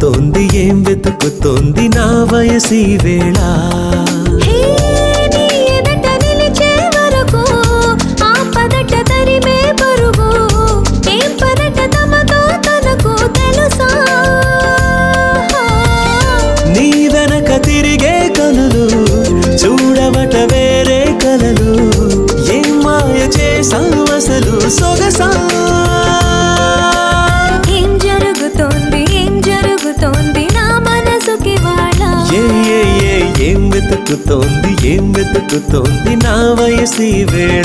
వెతుకుతోంది ఏం వెతుకుతోంది నా వయసి వేళ నీ వెనక తిరిగే కనులు చూడవట వేరే కలలు ఏం మాయ చేసావు అసలు సొగసా ఏం వెతుకుతోంది నా వయసి వేళ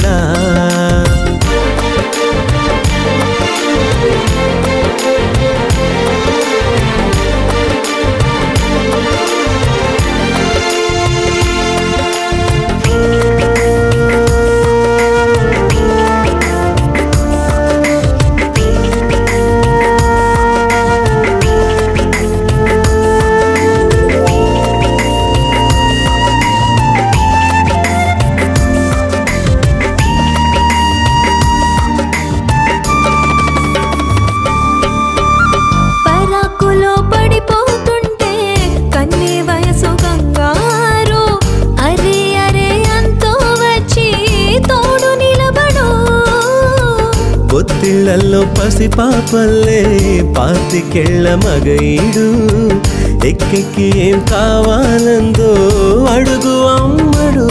ఒత్తిళ్లలో పసిపాపల్లే పాతికెళ్ళ మగైడు ఎక్కెక్కి ఏం కావాలందో అడుగు అమ్మడు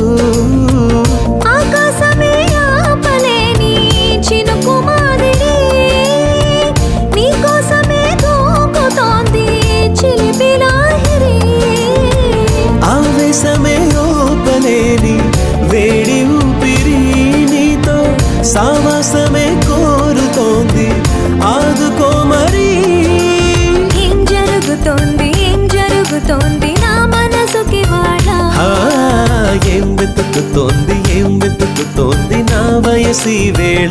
ఆకాశమే ఆపలేని చినుకు మాదిరి నీకోసమే దూకుతోంది చిలిపి లాహిరి ఆవేశమే ఓపలేని వేడి ఊపిరి నీతో సావాసమే కోరుతోంది ఆదుకో మరి ఏం జరుగుతోంది నా మనసుకి వాడ ఏం వెతుకుతోంది నా వయసి వేళ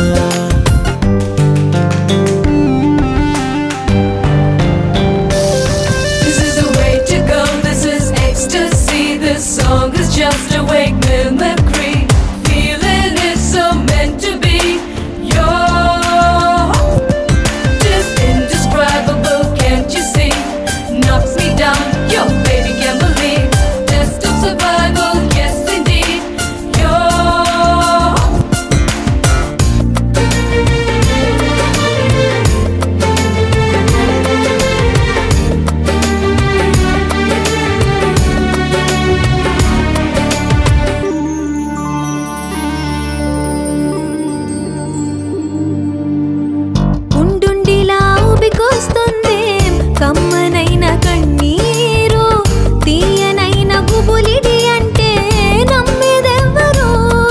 This is the way to go, this is ecstasy. This song is just a wake mimicry. Feeling is so meant to be. You're just indescribable, can't you see? Knocks me down, yo baby can't believe. Test of survival, yes indeed. You're ఉండుండిలా ఊపికొస్తుంది కమ్మనైన కన్నీరు తీయనైన గుబులిడి అంటే నమ్మేదెవ్వరు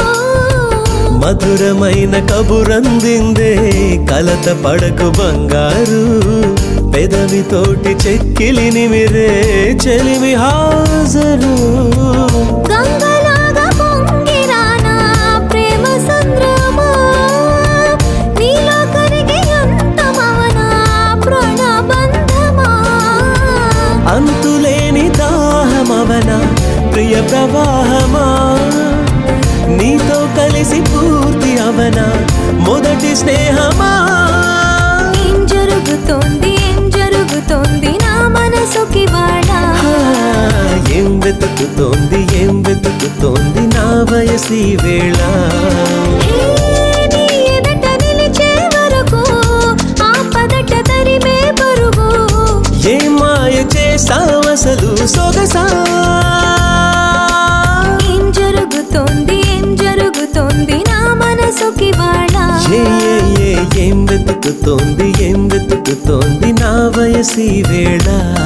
మధురమైన కబురందిందే కలత పడకు బంగారు పెదవితోటి చెక్కిలి నిమిరే చెలిమి హాజరు గంగలాగా పొంగిరానా ప్రేమ సంద్రమా నీలో కరిగి అంతమవనా ప్రాణబంధమా అంతులేని దాహమవన ప్రియ ప్రవాహమా నీతో కలిసి పూర్తి అవన మొదటి స్నేహమా ఏం జరుగుతోంది నా మనసుకి వాడ ఏం వెతుకుతోంది నా వయసి వేళ నీ ఎదట నిలిచే వరకు ఆపదట తరిమే పరుగు ఏ మాయ చేసావు అసలు సొగసా ఏం జరుగుతోంది నా మనసుకి వాడ ఏం వెతుకుతోంది నా వయసి వేళ